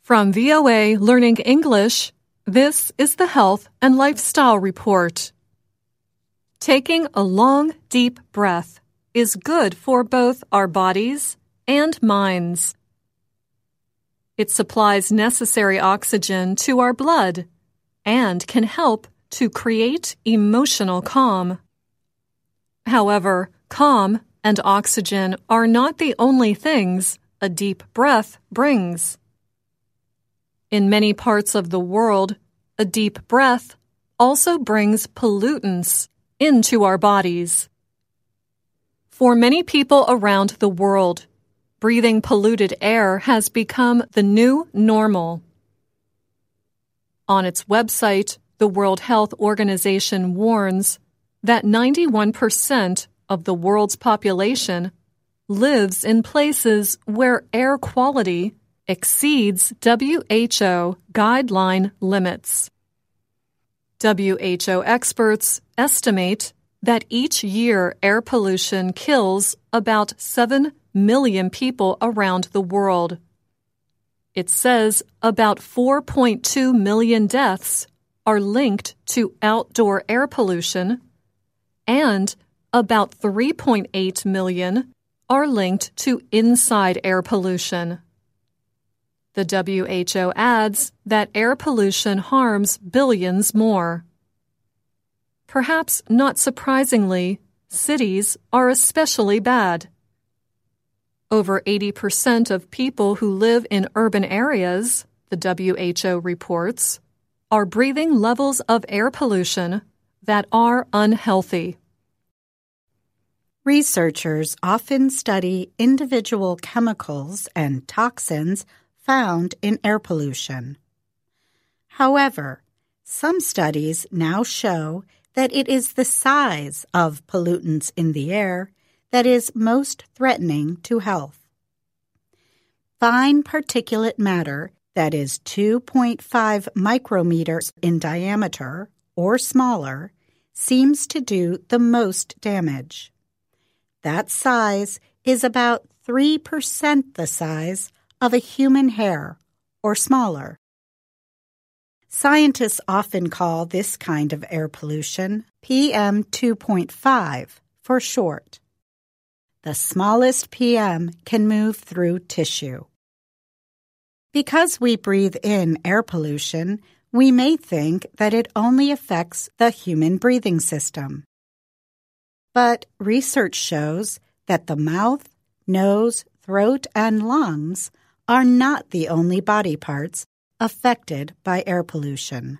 From VOA Learning English, this is the Health and Lifestyle Report. Taking a long, deep breath is good for both our bodies and minds. It supplies necessary oxygen to our blood and can help to create emotional calm. However, calm and oxygen are not the only things a deep breath brings. In many parts of the world, a deep breath also brings pollutants into our bodies. For many people around the world, breathing polluted air has become the new normal. On its website, the World Health Organization warns that 91% of the world's population lives in places where air quality exceeds WHO guideline limits. WHO experts estimate that each year air pollution kills about 7 million people around the world. It says about 4.2 million deaths are linked to outdoor air pollution, and about 3.8 million are linked to inside air pollution. The WHO adds that air pollution harms billions more. Perhaps not surprisingly, cities are especially bad. Over 80% of people who live in urban areas, the WHO reports, are breathing levels of air pollution that are unhealthy. Researchers often study individual chemicals and toxins found in air pollution. However, some studies now show that it is the size of pollutants in the air that is most threatening to health. Fine particulate matter that is 2.5 micrometers in diameter or smaller seems to do the most damage. That size is about 3% the size of a human hair or smaller. Scientists often call this kind of air pollution PM 2.5 for short. The smallest PM can move through tissue. Because we breathe in air pollution, we may think that it only affects the human breathing system. But research shows that the mouth, nose, throat, and lungs are not the only body parts affected by air pollution.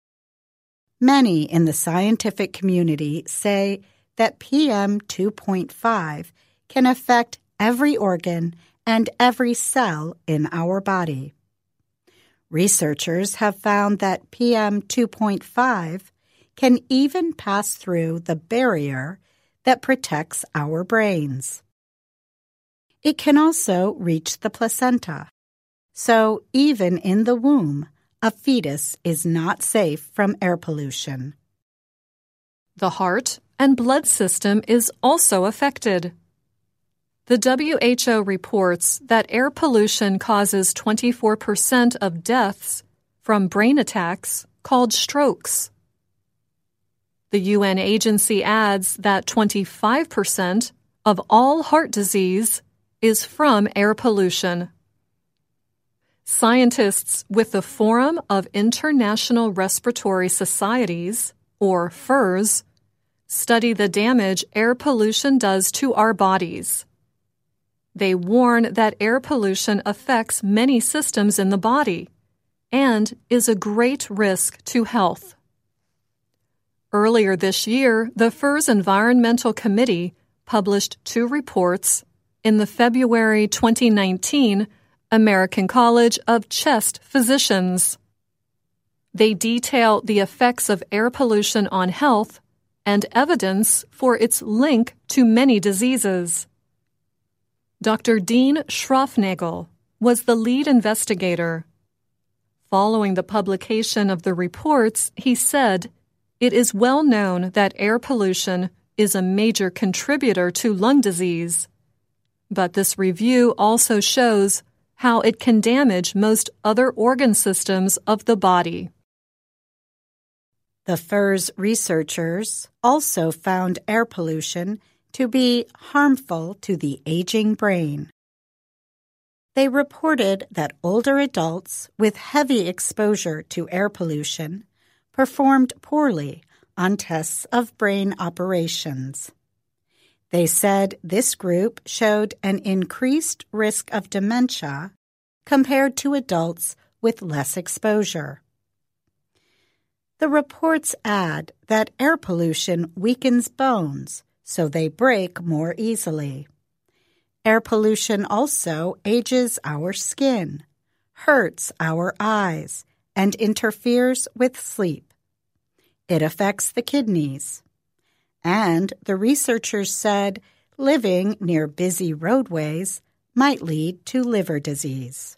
Many in the scientific community say that PM 2.5 can affect every organ and every cell in our body. Researchers have found that PM 2.5 can even pass through the barrier that protects our brains. It can also reach the placenta. So even in the womb, a fetus is not safe from air pollution. The heart and blood system is also affected. The WHO reports that air pollution causes 24% of deaths from brain attacks called strokes. The UN agency adds that 25% of all heart disease is from air pollution. Scientists with the Forum of International Respiratory Societies, or FIRS, study the damage air pollution does to our bodies. They warn that air pollution affects many systems in the body and is a great risk to health. Earlier this year, the FIRS Environmental Committee published 2 reports in the February 2019 American College of Chest Physicians. They detail the effects of air pollution on health and evidence for its link to many diseases. Dr. Dean Schroffnagel was the lead investigator. Following the publication of the reports, he said, "It is well known that air pollution is a major contributor to lung disease. But this review also shows how it can damage most other organ systems of the body. The FERS researchers also found air pollution to be harmful to the aging brain. They reported that older adults with heavy exposure to air pollution performed poorly on tests of brain operations. They said this group showed an increased risk of dementia compared to adults with less exposure. The reports add that air pollution weakens bones, so they break more easily. Air pollution also ages our skin, hurts our eyes, and interferes with sleep. It affects the kidneys. And the researchers said living near busy roadways might lead to liver disease.